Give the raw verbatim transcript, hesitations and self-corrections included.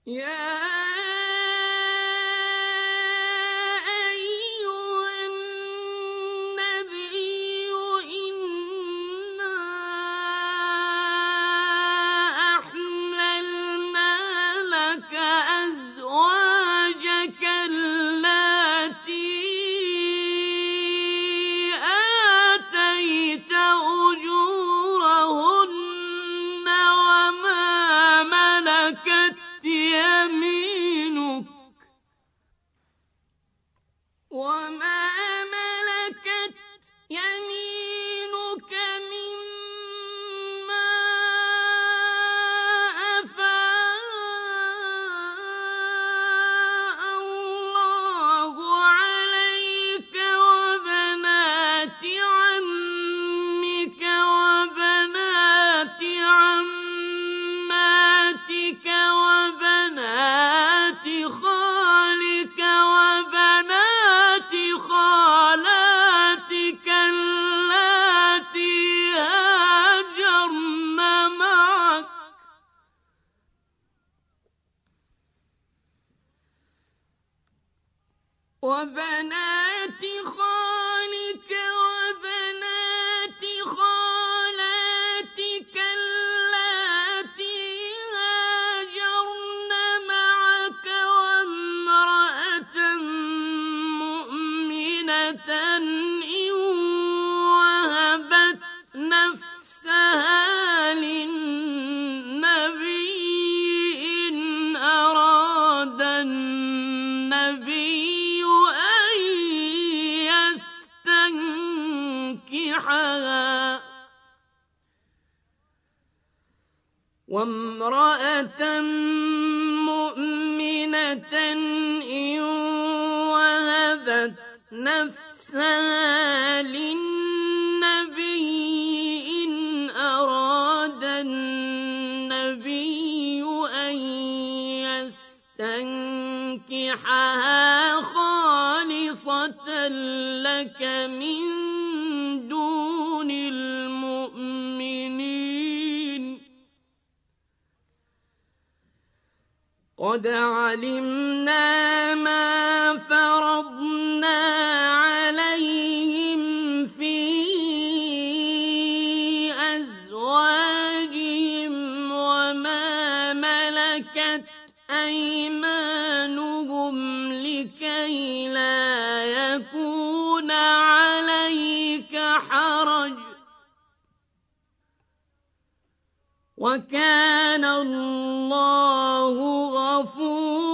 يا أيها النبي إنا أحللنا لك أزواجك اللاتي آتيت أجورهن وما ملكت يمينك وما ملكت يمينك مما أفاء الله عليك وبنات عمك وبنات عماتك وبنات خالك وبنات خالاتك اللاتي هاجرن معك وبنات خالك وبنات خالاتك اللاتي هاجرن معك وامرأة مؤمنة إن وهبت نفسها للنبي إن أراد النبي أن يستنكحها وامرأة مؤمنة إن وهبت نفسها للنبي إن أراد النبي أن يستنكحها خالصة لك من دون المؤمنين قد علمنا ما فرضنا عليهم في أزواجهم وما ملكت أيمانهم لكي لا يكون عليك حرج وكان الله غفورا